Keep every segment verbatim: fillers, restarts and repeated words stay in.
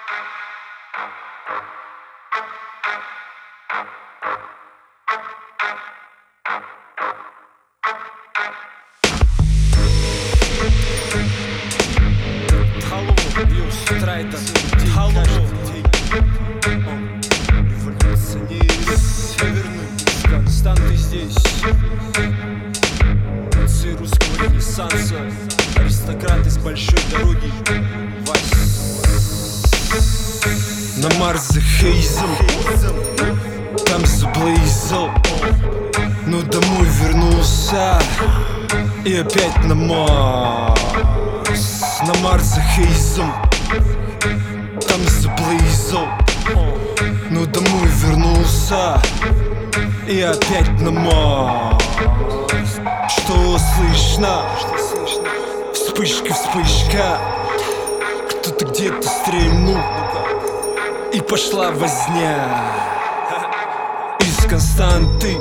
Константы здесь, отцы русского ренессанса, аристократы с большой дороги. Вась на Марс за Хейзом, там за Блейзом, но домой вернулся и опять на Марс. На Марс за Хейзом, там за Блейзом, но домой вернулся и опять на Марс. Что слышно? Вспышка, вспышка. Кто-то где-то стрельнул, и пошла возня. Из константы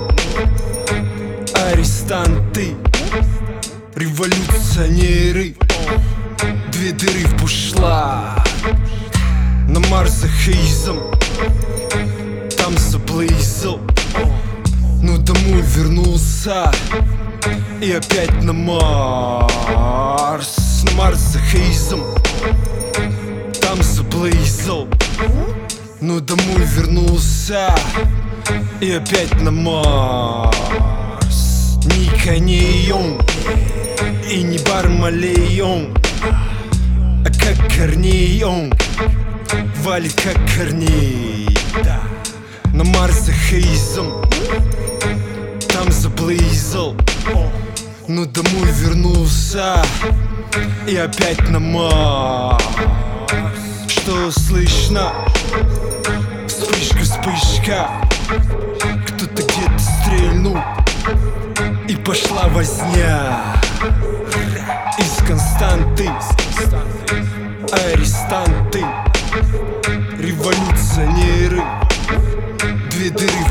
арестанты, революционеры, две дыры в бушлат. На Марс за Хейзом, там за Блейзом, но домой вернулся и опять на Марс. На Марс за Хейзом, там за Блейзом, но домой вернулся и опять на Марс. Не конеем и не Бармалеем, а как Корней он валит как Корней. На Марс за Хейзом, там за Блейзом, но домой вернулся и опять на Марс. Что слышно? Вспышка, вспышка. Кто-то где-то стрельнул, и пошла возня. Из константы арестанты, революционеры, две дыры